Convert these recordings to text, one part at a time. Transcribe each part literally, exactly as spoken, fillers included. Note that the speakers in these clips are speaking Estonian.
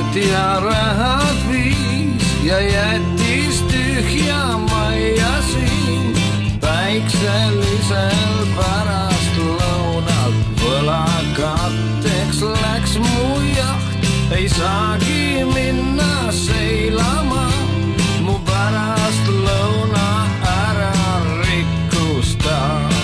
ja rahad viis ja jättis tyhjä maja siin. Päiksellisel pärast lõunal võlakatteks läks mu jaht. Ei saagi minna seilama, mu pärast lõuna ära rikkusta.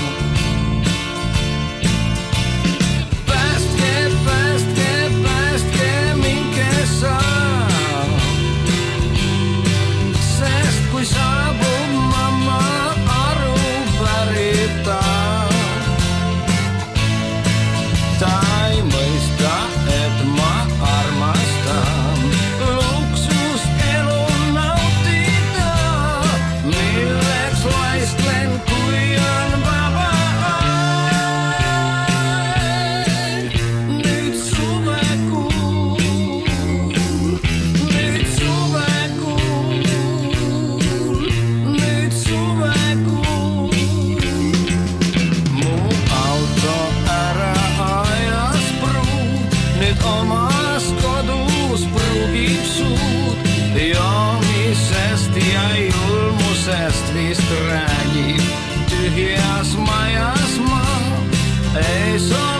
Saabub mamma aru pärita. Ta ei mõista, et ma armastan luksust elu nautida. Milleks laistlen, kui on vaba aeg. Nüüd suvekuul, nüüd suvekuul. Omas kodus pruugib suud, joomisest ja julmusest vist räägib. Tühjas majas ma ei saa